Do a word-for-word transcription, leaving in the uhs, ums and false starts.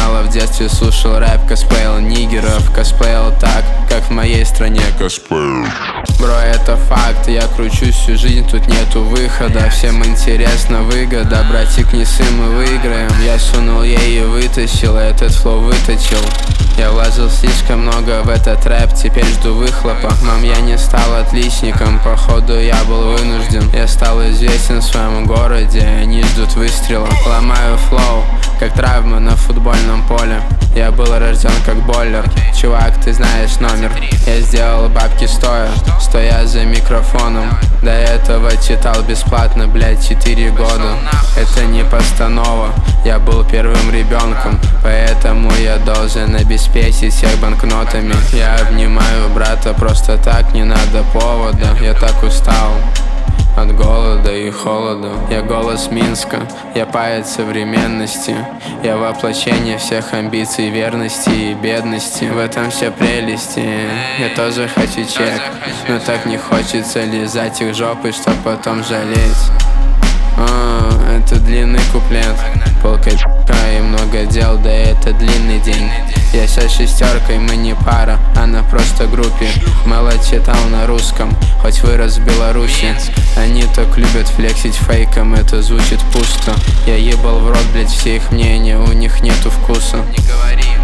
начинала в детстве, слушал рэп, косплеил нигеров, косплеил так, как в моей стране косплеил. Бро, это факт, я кручусь всю жизнь, тут нету выхода. Всем интересна выгода, братик, не сын, мы выиграем. Я сунул ей и вытащил, этот флоу выточил. Я вложил слишком много в этот рэп, теперь жду выхлопа. Мам, я не стал отличником, походу я был вынужден. Я стал известен в своем городе, они ждут выстрела. Ломаю флоу, как травма на футбольном поле. Я был рожден как бойлер, чувак, ты знаешь номер. Я сделал бабки стоя, стоя за микрофоном. До этого читал бесплатно, блять, четыре года. Это не постанова, я был первым ребенком, поэтому я должен обеспечить всех банкнотами. Я обнимаю брата просто так, не надо повода. Я так устал от голода и холода. Я голос Минска, я поэт современности. Я воплощение всех амбиций, верности и бедности. В этом вся прелести. Я тоже хочу чек, но так не хочется лизать их жопы, чтоб потом жалеть. А, это длинный куплет, полка и много дел, да это длинный день. Я сейчас шестеркой, мы не пара, она просто группе. Мэлод читал на русском, хоть вырос в Беларуси. Они так любят флексить фейком, это звучит пусто. Я ебал в рот, блять, все их мнения, у них нету вкуса. Не говори